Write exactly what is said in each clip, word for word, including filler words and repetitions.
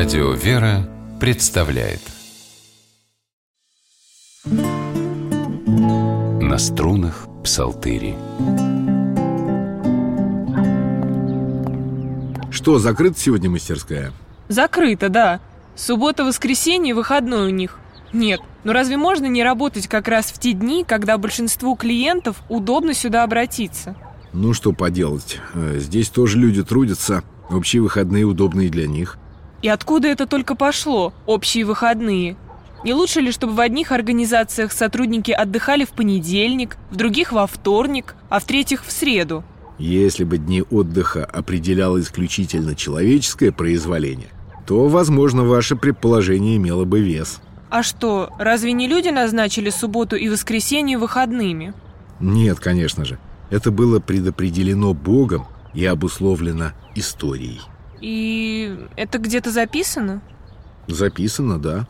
Радио «Вера» представляет «На струнах Псалтыри». Что, закрыта сегодня мастерская? Закрыто, да. Суббота-воскресенье, выходной у них. Нет, ну разве можно не работать как раз в те дни, когда большинству клиентов удобно сюда обратиться? Ну что поделать, здесь тоже люди трудятся. Общие выходные удобные для них. И откуда это только пошло, общие выходные? Не лучше ли, чтобы в одних организациях сотрудники отдыхали в понедельник, в других во вторник, а в третьих в среду? Если бы дни отдыха определяло исключительно человеческое произволение, то, возможно, ваше предположение имело бы вес. А что, разве не люди назначили субботу и воскресенье выходными? Нет, конечно же. Это было предопределено Богом и обусловлено историей. И это где-то записано? Записано, да.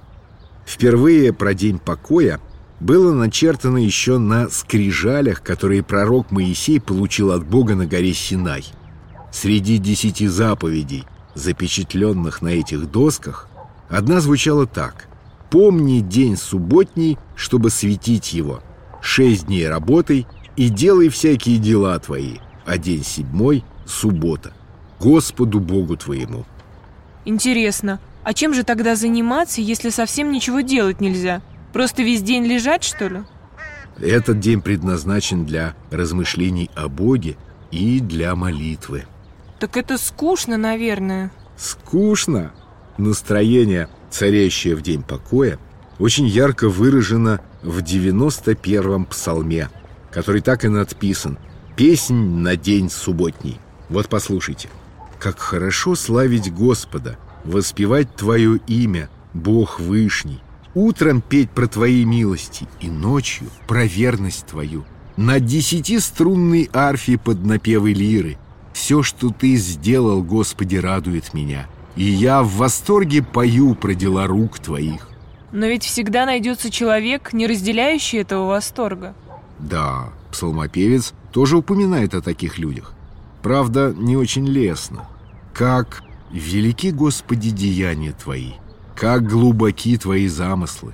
Впервые про день покоя было начертано еще на скрижалях, которые пророк Моисей получил от Бога на горе Синай. Среди десяти заповедей, запечатленных на этих досках, одна звучала так: «Помни день субботний, чтобы светить его. Шесть дней работай и делай всякие дела твои, а день седьмой — суббота, Господу Богу твоему». Интересно, а чем же тогда заниматься, если совсем ничего делать нельзя? Просто весь день лежать, что ли? Этот день предназначен для размышлений о Боге и для молитвы. Так это скучно, наверное. Скучно? Настроение, царящее в день покоя, очень ярко выражено в девяносто первом псалме, который так и надписан: «Песнь на день субботний». Вот послушайте. «Как хорошо славить Господа, воспевать Твое имя, Бог Вышний, утром петь про Твои милости и ночью про верность Твою, на десятиструнной арфе под напевы лиры. Все, что Ты сделал, Господи, радует меня, и я в восторге пою про дела рук Твоих». Но ведь всегда найдется человек, не разделяющий этого восторга. Да, псалмопевец тоже упоминает о таких людях. Правда, не очень лестно. Как велики, Господи, деяния Твои, как глубоки Твои замыслы.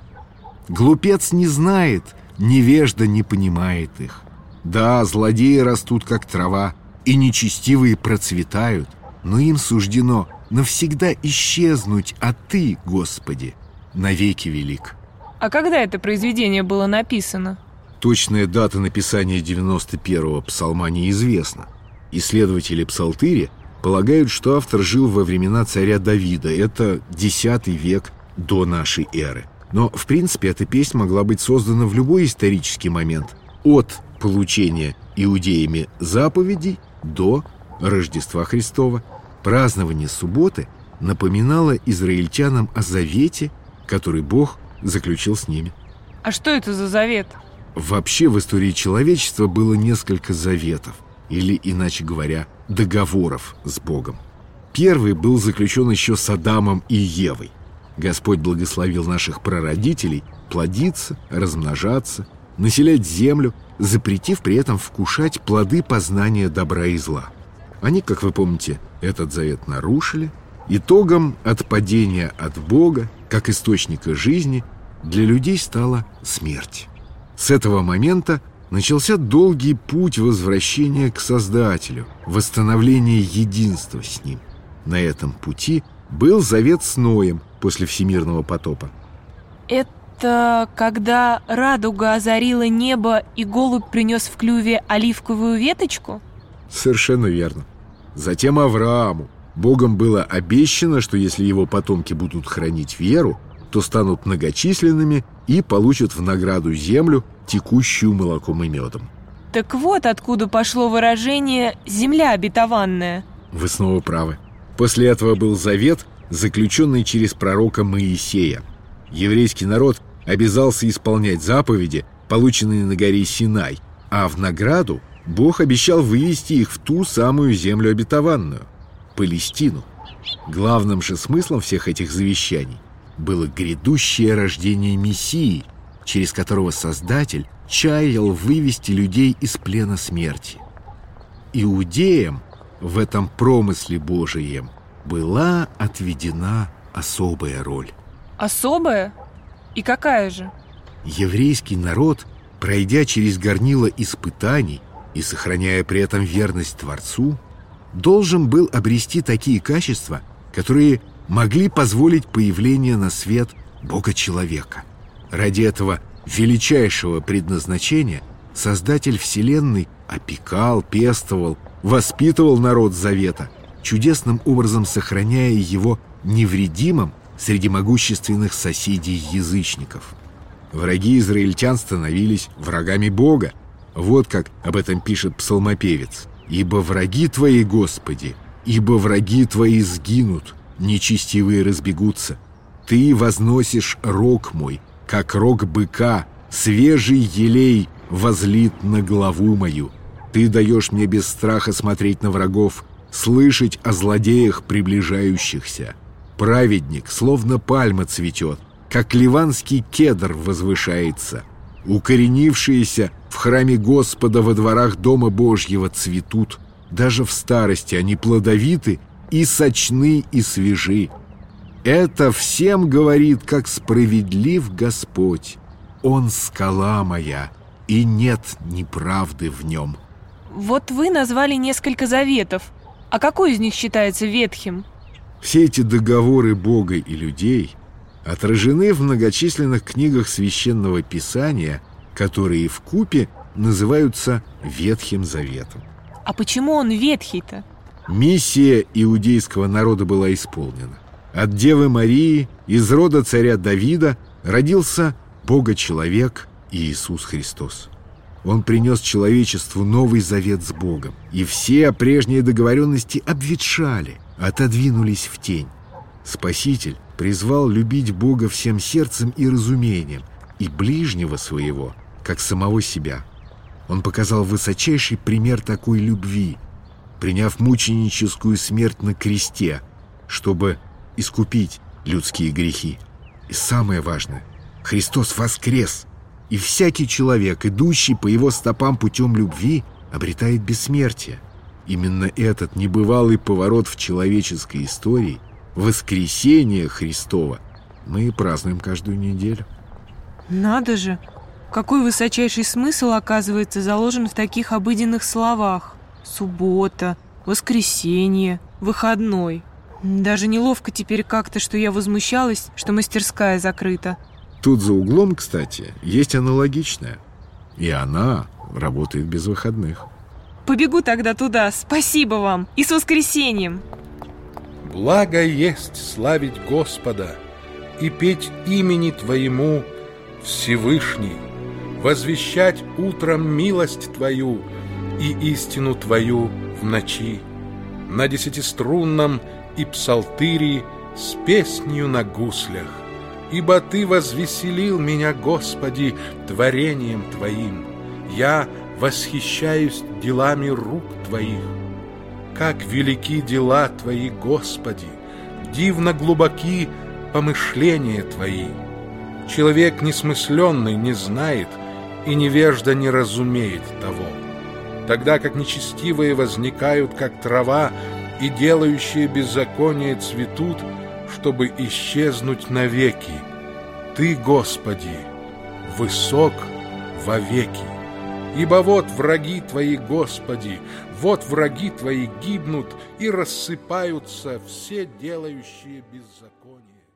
Глупец не знает, невежда не понимает их. Да, злодеи растут, как трава, и нечестивые процветают, но им суждено навсегда исчезнуть, а Ты, Господи, навеки велик. А когда это произведение было написано? Точная дата написания девяносто первого псалма неизвестна. Исследователи псалтыри полагают, что автор жил во времена царя Давида. Это десятый век до нашей эры. Но, в принципе, эта песня могла быть создана в любой исторический момент, от получения иудеями заповедей до Рождества Христова. Празднование субботы напоминало израильтянам о завете, который Бог заключил с ними. А что это за завет? Вообще в истории человечества было несколько заветов, или, иначе говоря, договоров с Богом. Первый был заключен еще с Адамом и Евой. Господь благословил наших прародителей плодиться, размножаться, населять землю, запретив при этом вкушать плоды познания добра и зла. Они, как вы помните, этот завет нарушили. Итогом отпадения от Бога, как источника жизни, для людей стала смерть. С этого момента начался долгий путь возвращения к Создателю, восстановления единства с Ним. На этом пути был завет с Ноем после всемирного потопа. Это когда радуга озарила небо и голубь принес в клюве оливковую веточку? Совершенно верно. Затем Аврааму. Богом было обещано, что если его потомки будут хранить веру, то станут многочисленными и получат в награду землю, текущую молоком и медом. Так вот откуда пошло выражение «земля обетованная». Вы снова правы. После этого был завет, заключенный через пророка Моисея. Еврейский народ обязался исполнять заповеди, полученные на горе Синай, а в награду Бог обещал вывести их в ту самую землю обетованную – Палестину. Главным же смыслом всех этих завещаний было грядущее рождение Мессии, через которого Создатель чаял вывести людей из плена смерти. Иудеям в этом промысле Божием была отведена особая роль. Особая? И какая же? Еврейский народ, пройдя через горнило испытаний и сохраняя при этом верность Творцу, должен был обрести такие качества, которые могли позволить появление на свет Бога-человека. Ради этого величайшего предназначения Создатель Вселенной опекал, пестовал, воспитывал народ Завета, чудесным образом сохраняя его невредимым среди могущественных соседей-язычников. Враги израильтян становились врагами Бога. Вот как об этом пишет псалмопевец: «Ибо враги твои, Господи, ибо враги твои сгинут, нечестивые разбегутся. Ты возносишь рог мой, как рог быка, свежий елей возлит на главу мою. Ты даешь мне без страха смотреть на врагов, слышать о злодеях приближающихся. Праведник, словно пальма, цветет, как ливанский кедр возвышается. Укоренившиеся в храме Господа во дворах Дома Божьего цветут. Даже в старости они плодовиты и сочны, и свежи. Это всем говорит, как справедлив Господь. Он скала моя, и нет неправды в нем». Вот вы назвали несколько заветов. А какой из них считается ветхим? Все эти договоры Бога и людей отражены в многочисленных книгах Священного Писания, которые вкупе называются Ветхим Заветом. А почему он ветхий-то? Миссия иудейского народа была исполнена. От Девы Марии, из рода царя Давида, родился Бога-человек Иисус Христос. Он принес человечеству новый завет с Богом, и все прежние договоренности обветшали, отодвинулись в тень. Спаситель призвал любить Бога всем сердцем и разумением, и ближнего своего, как самого себя. Он показал высочайший пример такой любви, приняв мученическую смерть на кресте, чтобы искупить людские грехи. И самое важное, Христос воскрес, и всякий человек, идущий по его стопам путем любви, обретает бессмертие. Именно этот небывалый поворот в человеческой истории, воскресение Христова, мы празднуем каждую неделю. Надо же! Какой высочайший смысл, оказывается, заложен в таких обыденных словах. Суббота, воскресенье, выходной. Даже неловко теперь как-то, что я возмущалась, что мастерская закрыта. Тут за углом, кстати, есть аналогичная. И она работает без выходных. Побегу тогда туда. Спасибо вам. И с воскресеньем. Благо есть славить Господа и петь имени Твоему, Всевышний, возвещать утром милость Твою и истину Твою в ночи, на десятиструнном и псалтыри с песнью на гуслях. Ибо Ты возвеселил меня, Господи, творением Твоим. Я восхищаюсь делами рук Твоих. Как велики дела Твои, Господи, дивно глубоки помышления Твои. Человек несмысленный не знает, и невежда не разумеет того. Тогда как нечестивые возникают, как трава, и делающие беззаконие цветут, чтобы исчезнуть навеки. Ты, Господи, высок вовеки. Ибо вот враги Твои, Господи, вот враги Твои гибнут, и рассыпаются все делающие беззаконие.